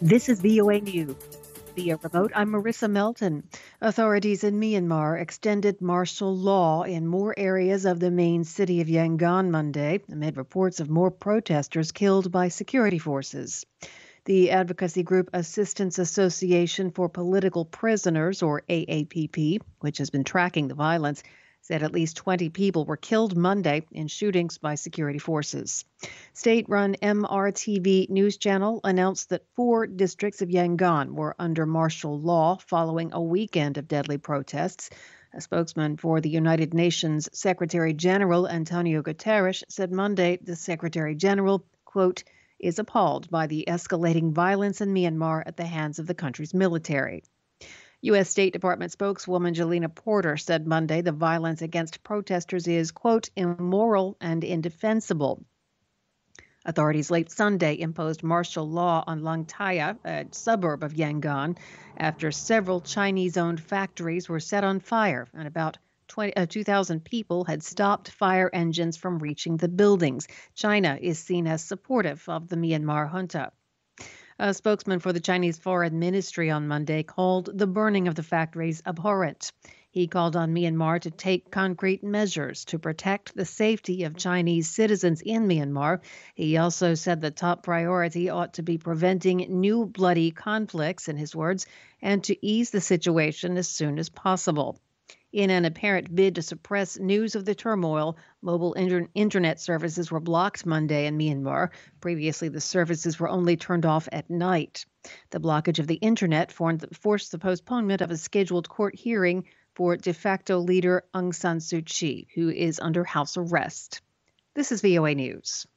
This is VOA News. Via remote, I'm Marissa Melton. Authorities in Myanmar extended martial law in more areas of the main city of Yangon Monday, amid reports of more protesters killed by security forces. The advocacy group Assistance Association for Political Prisoners, or AAPP, which has been tracking the violence, said at least 20 people were killed Monday in shootings by security forces. State-run MRTV news channel announced that 4 districts of Yangon were under martial law following a weekend of deadly protests. A spokesman for the United Nations Secretary General Antonio Guterres said Monday the Secretary General, quote, is appalled by the escalating violence in Myanmar at the hands of the country's military. U.S. State Department spokeswoman Jelena Porter said Monday the violence against protesters is, quote, immoral and indefensible. Authorities late Sunday imposed martial law on Langtaya, a suburb of Yangon, after several Chinese-owned factories were set on fire and about 2,000 people had stopped fire engines from reaching the buildings. China is seen as supportive of the Myanmar junta. A spokesman for the Chinese Foreign Ministry on Monday called the burning of the factories abhorrent. He called on Myanmar to take concrete measures to protect the safety of Chinese citizens in Myanmar. He also said the top priority ought to be preventing new bloody conflicts, in his words, and to ease the situation as soon as possible. In an apparent bid to suppress news of the turmoil, mobile internet services were blocked Monday in Myanmar. Previously, the services were only turned off at night. The blockage of the internet forced the postponement of a scheduled court hearing for de facto leader Aung San Suu Kyi, who is under house arrest. This is VOA News.